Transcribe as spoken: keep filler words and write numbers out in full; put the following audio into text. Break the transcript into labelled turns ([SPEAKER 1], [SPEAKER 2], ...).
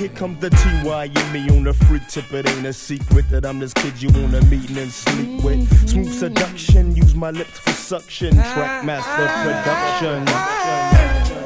[SPEAKER 1] here comes the T Y and me on the freak tip. It ain't a secret that I'm this kid you wanna meet and sleep with. Smooth seduction, use my lips for suction. Track master production.